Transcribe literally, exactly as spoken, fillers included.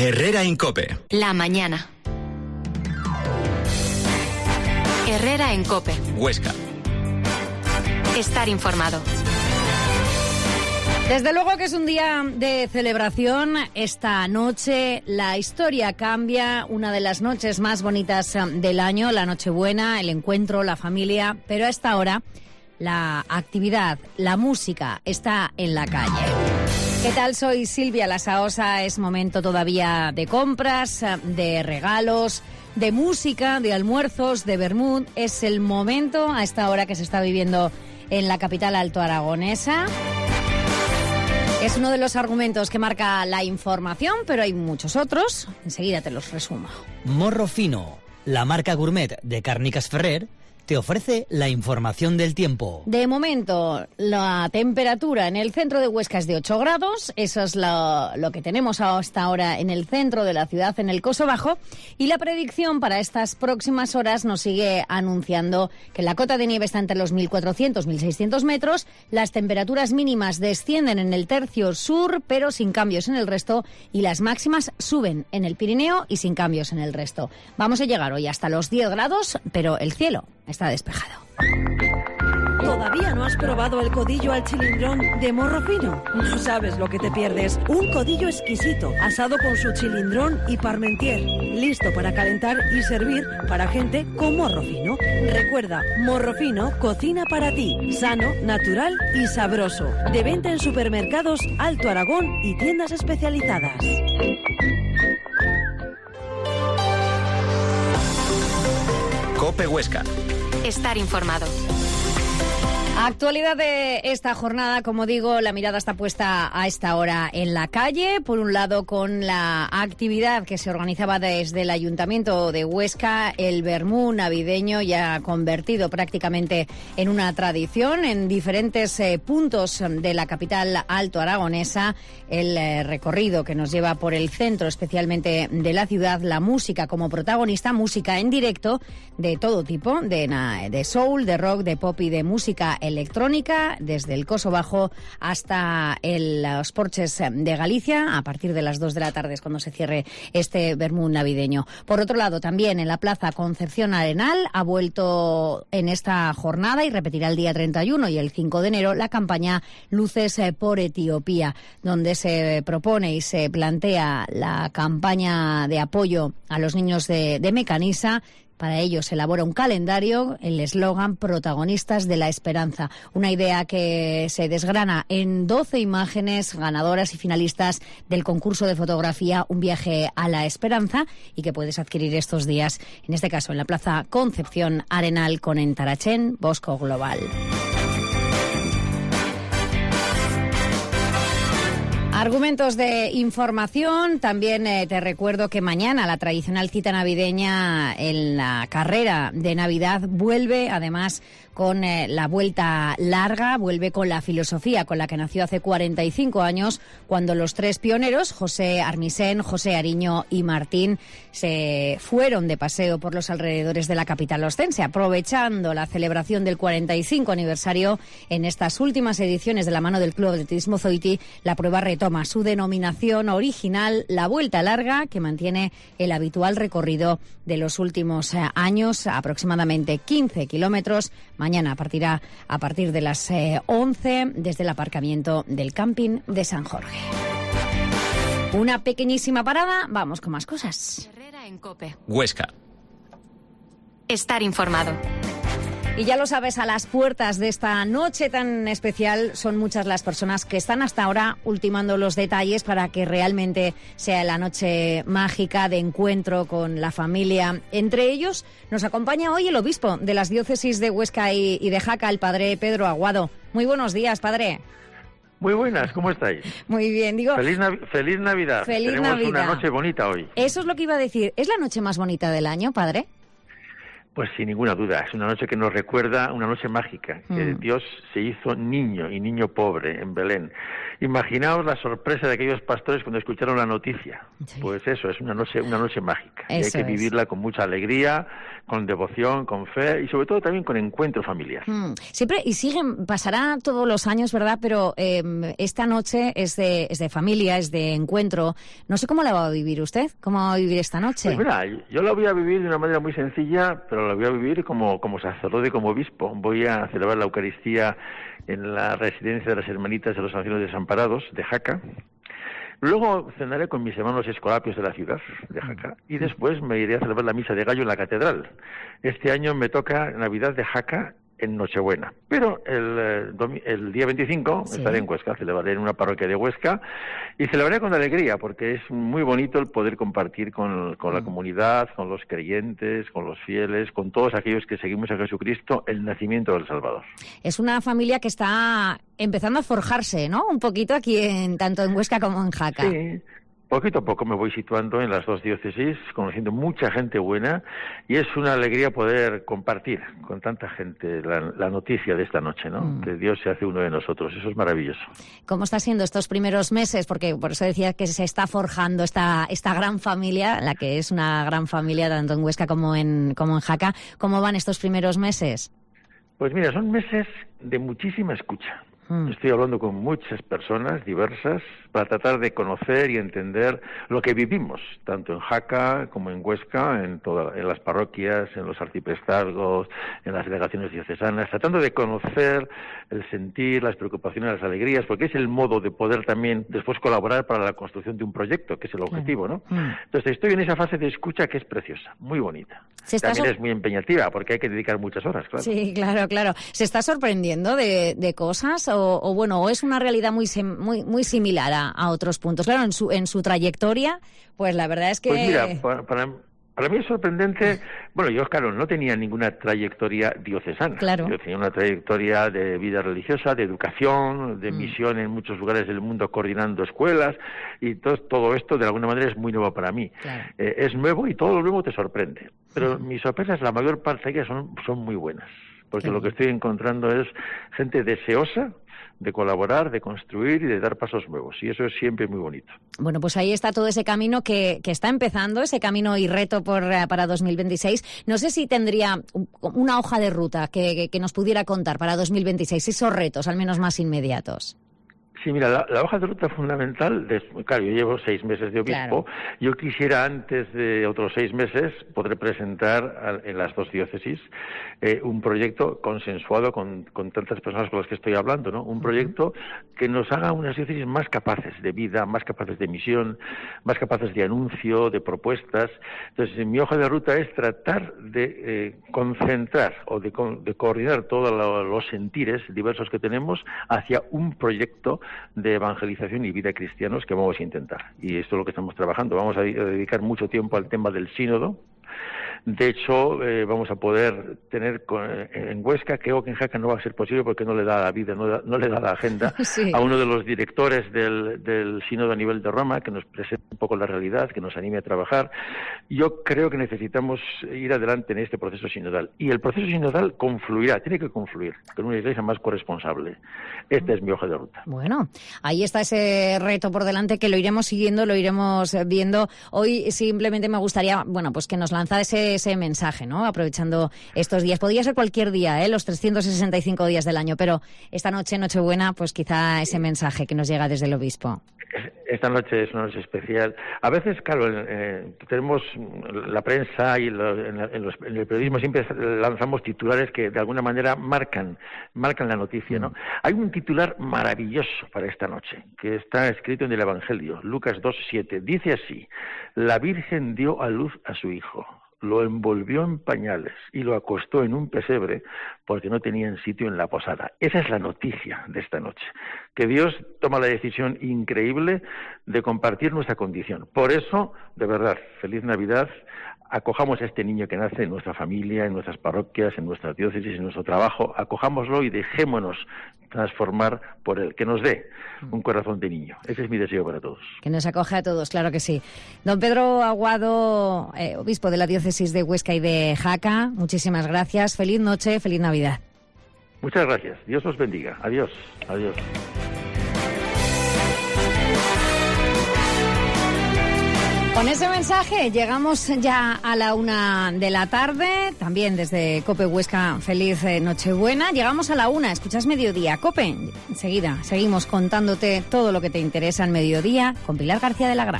Herrera en COPE. La mañana. Herrera en COPE. Huesca. Estar informado. Desde luego que es un día de celebración. Esta noche la historia cambia, una de las noches más bonitas del año, la Nochebuena, el encuentro, la familia, pero a esta hora la actividad, la música está en la calle. ¿Qué tal? Soy Silvia Lasaosa. Es momento todavía de compras, de regalos, de música, de almuerzos, de vermut. Es el momento a esta hora que se está viviendo en la capital altoaragonesa. Es uno de los argumentos que marca la información, pero hay muchos otros. Enseguida te los resumo. Morro Fino, la marca gourmet de Càrniques Ferrer, te ofrece la información del tiempo. De momento, la temperatura en el centro de Huesca es de ocho grados. Eso es lo, lo que tenemos hasta ahora en el centro de la ciudad, en el Coso Bajo. Y la predicción para estas próximas horas nos sigue anunciando que la cota de nieve está entre los mil cuatrocientos y mil seiscientos metros. Las temperaturas mínimas descienden en el tercio sur, pero sin cambios en el resto. Y las máximas suben en el Pirineo y sin cambios en el resto. Vamos a llegar hoy hasta los diez grados, pero el cielo está despejado. ¿Todavía no has probado el codillo al chilindrón de Morro Fino? No sabes lo que te pierdes. Un codillo exquisito, asado con su chilindrón y parmentier. Listo para calentar y servir para gente con morro fino. Recuerda, Morro Fino cocina para ti. Sano, natural y sabroso. De venta en supermercados Alto Aragón y tiendas especializadas. COPE Huesca. Estar informado. Actualidad de esta jornada, como digo, la mirada está puesta a esta hora en la calle. Por un lado, con la actividad que se organizaba desde el Ayuntamiento de Huesca, el vermú navideño ya convertido prácticamente en una tradición en diferentes eh, puntos de la capital alto aragonesa. El eh, recorrido que nos lleva por el centro, especialmente de la ciudad, la música como protagonista, música en directo de todo tipo, de, de soul, de rock, de pop y de música electrónica, desde el Coso Bajo hasta el, los porches de Galicia. A partir de las dos de la tarde es cuando se cierre este vermú navideño. Por otro lado, también en la Plaza Concepción Arenal ha vuelto en esta jornada y repetirá el día treinta y uno y el cinco de enero la campaña Luces por Etiopía, donde se propone y se plantea la campaña de apoyo a los niños de, de Mecanisa. Para ello se elabora un calendario, el eslogan Protagonistas de la Esperanza. Una idea que se desgrana en doce imágenes ganadoras y finalistas del concurso de fotografía Un viaje a la esperanza y que puedes adquirir estos días, en este caso en la Plaza Concepción Arenal con Entarachén, Bosco Global. Argumentos de información. También eh, te recuerdo que mañana la tradicional cita navideña en la carrera de Navidad vuelve, además con eh, la vuelta larga, vuelve con la filosofía con la que nació hace cuarenta y cinco años, cuando los tres pioneros, José Armisen, José Ariño y Martín, se fueron de paseo por los alrededores de la capital ostense, aprovechando la celebración del cuarenta y cinco aniversario. En estas últimas ediciones de la mano del Club de Atletismo Zoiti, la prueba retoma su denominación original, la Vuelta Larga, que mantiene el habitual recorrido de los últimos eh, años, aproximadamente quince kilómetros. Mañana partirá a partir de las eh, once desde el aparcamiento del camping de San Jorge. Una pequeñísima parada, vamos con más cosas. Herrera en COPE. Huesca. Estar informado. Y ya lo sabes, a las puertas de esta noche tan especial son muchas las personas que están hasta ahora ultimando los detalles para que realmente sea la noche mágica de encuentro con la familia. Entre ellos nos acompaña hoy el obispo de las diócesis de Huesca y, y de Jaca, el padre Pedro Aguado. Muy buenos días, padre. Muy buenas, ¿cómo estáis? Muy bien, digo... Feliz, Nav- feliz Navidad. Feliz Tenemos Navidad. una noche bonita hoy. Eso es lo que iba a decir. ¿Es la noche más bonita del año, padre? Pues sin ninguna duda, es una noche que nos recuerda una noche mágica, que Mm. Dios se hizo niño y niño pobre en Belén. Imaginaos la sorpresa de aquellos pastores cuando escucharon la noticia. Sí. Pues eso, es una noche, una noche mágica. Y hay Eso que es. vivirla con mucha alegría, con devoción, con fe y sobre todo también con encuentro familiar. Mm, Siempre, y siguen, pasará todos los años, ¿verdad? Pero eh, esta noche es de, es de familia, es de encuentro. No sé cómo la va a vivir usted, cómo va a vivir esta noche. Pues mira, yo la voy a vivir de una manera muy sencilla, pero la voy a vivir como, como sacerdote, como obispo. Voy a celebrar la Eucaristía en la residencia de las Hermanitas de los Ancianos Desamparados de Jaca. Luego cenaré con mis hermanos escolapios de la ciudad de Jaca y después me iré a celebrar la misa de gallo en la catedral. Este año me toca Navidad de Jaca en Nochebuena, pero el, eh, domi- el día veinticinco Sí. estaré en Huesca, celebraré en una parroquia de Huesca y celebraré con alegría porque es muy bonito el poder compartir con, con la Mm. comunidad, con los creyentes, con los fieles, con todos aquellos que seguimos a Jesucristo, el nacimiento del Salvador. Es una familia que está empezando a forjarse, ¿no? Un poquito aquí, en, tanto en Huesca como en Jaca. Sí, poquito a poco me voy situando en las dos diócesis, conociendo mucha gente buena y es una alegría poder compartir con tanta gente la, la noticia de esta noche, ¿no? Mm. Que Dios se hace uno de nosotros, eso es maravilloso. ¿Cómo está siendo estos primeros meses? Porque por eso decía que se está forjando esta, esta gran familia, la que es una gran familia tanto en Huesca como en, como en Jaca. ¿Cómo van estos primeros meses? Pues mira, son meses de muchísima escucha. Mm. Estoy hablando con muchas personas diversas para tratar de conocer y entender lo que vivimos, tanto en Jaca como en Huesca, en, toda, en las parroquias, en los arciprestazgos, en las delegaciones diocesanas, tratando de conocer el sentir, las preocupaciones, las alegrías, porque es el modo de poder también después colaborar para la construcción de un proyecto, que es el objetivo, ¿no? Mm. Entonces estoy en esa fase de escucha que es preciosa, muy bonita. Se está También so- es muy empeñativa, porque hay que dedicar muchas horas, claro. Sí, claro, claro. ¿Se está sorprendiendo de, de cosas o, o, bueno, o es una realidad muy sem- muy muy similar a, a otros puntos? Claro, en su en su trayectoria, pues la verdad es que... Pues mira, para, para, para mí es sorprendente. Bueno, yo, claro, no tenía ninguna trayectoria diocesana. Claro. Yo tenía una trayectoria de vida religiosa, de educación, de Mm. misión en muchos lugares del mundo coordinando escuelas, y todo, todo esto de alguna manera es muy nuevo para mí. Claro. Eh, es nuevo y todo lo nuevo te sorprende. Pero mis sorpresas, la mayor parte de ellas son, son muy buenas, porque Qué lo que bien. estoy encontrando es gente deseosa de colaborar, de construir y de dar pasos nuevos. Y eso es siempre muy bonito. Bueno, pues ahí está todo ese camino que, que está empezando, ese camino y reto por, eh, para dos mil veintiséis. No sé si tendría un- una hoja de ruta que, que- que nos pudiera contar para dos mil veintiséis, esos retos, al menos más inmediatos. Sí, mira, la, la hoja de ruta fundamental, de, claro, yo llevo seis meses de obispo, Claro. yo quisiera antes de otros seis meses poder presentar al- en las dos diócesis eh, un proyecto consensuado con, con tantas personas con las que estoy hablando, ¿no? Un proyecto que nos haga unas diócesis más capaces de vida, más capaces de misión, más capaces de anuncio, de propuestas. Entonces, mi hoja de ruta es tratar de eh, concentrar o de, con- de coordinar todos lo- los sentires diversos que tenemos hacia un proyecto de evangelización y vida cristianos que vamos a intentar. Y esto es lo que estamos trabajando. Vamos a dedicar mucho tiempo al tema del sínodo. De hecho, eh, vamos a poder tener con, en Huesca, creo que en Jaca no va a ser posible porque no le da la vida, no, da, no le da la agenda, Sí. a uno de los directores del, del sínodo a nivel de Roma, que nos presente un poco la realidad, que nos anime a trabajar. Yo creo que necesitamos ir adelante en este proceso sinodal. Y el proceso sinodal confluirá, tiene que confluir con una iglesia más corresponsable. Esta es mi hoja de ruta. Bueno, ahí está ese reto por delante que lo iremos siguiendo, lo iremos viendo. Hoy simplemente me gustaría, bueno, pues que nos lanzara ese, ese mensaje, ¿no? Aprovechando estos días. Podría ser cualquier día, ¿eh? Los trescientos sesenta y cinco días del año, pero esta noche, Nochebuena, pues quizá ese mensaje que nos llega desde el obispo. Esta noche es una noche especial. A veces, claro, eh, tenemos la prensa y lo, en, la, en, los, en el periodismo siempre lanzamos titulares que de alguna manera marcan, marcan la noticia, ¿no? Mm. Hay un titular maravilloso para esta noche, que está escrito en el Evangelio, Lucas dos siete. Dice así: la Virgen dio a luz a su hijo, lo envolvió en pañales y lo acostó en un pesebre porque no tenían sitio en la posada. Esa es la noticia de esta noche. que Dios toma la decisión increíble de compartir nuestra condición. Por eso, de verdad, feliz Navidad. Acojamos a este niño que nace en nuestra familia, en nuestras parroquias, en nuestra diócesis, en nuestro trabajo. Acojámoslo y dejémonos transformar por él, que nos dé un corazón de niño. Ese es mi deseo para todos. Que nos acoja a todos, claro que sí. Don Pedro Aguado, eh, obispo de la diócesis de Huesca y de Jaca, muchísimas gracias. Feliz noche, feliz Navidad. Muchas gracias. Dios os bendiga. Adiós. Adiós. Con ese mensaje llegamos ya a la una de la tarde, también desde COPE Huesca, feliz eh, Nochebuena. Llegamos a la una, escuchas Mediodía, COPE. Enseguida seguimos contándote todo lo que te interesa en Mediodía con Pilar García de la Granja.